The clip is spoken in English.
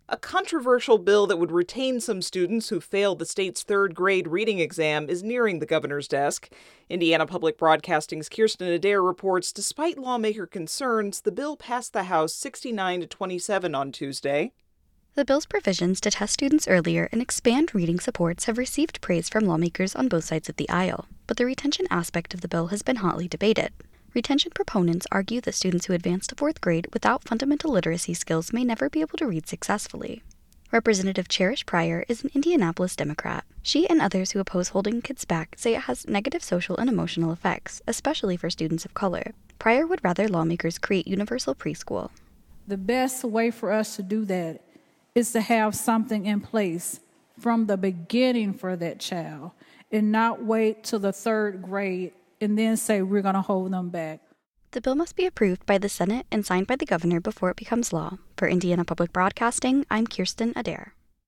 A controversial bill that would retain some students who failed the state's third grade reading exam is nearing the governor's desk. Indiana Public Broadcasting's Kirsten Adair reports despite lawmaker concerns, the bill passed the House 69 to 27 on Tuesday. The bill's provisions to test students earlier and expand reading supports have received praise from lawmakers on both sides of the aisle, but the retention aspect of the bill has been hotly debated. Retention proponents argue that students who advance to fourth grade without fundamental literacy skills may never be able to read successfully. Representative Cherish Pryor is an Indianapolis Democrat. She and others who oppose holding kids back say it has negative social and emotional effects, especially for students of color. Pryor would rather lawmakers create universal preschool. The best way for us to do that is to have something in place from the beginning for that child and not wait till the third grade and then say we're going to hold them back. The bill must be approved by the Senate and signed by the governor before it becomes law. For Indiana Public Broadcasting, I'm Kirsten Adair.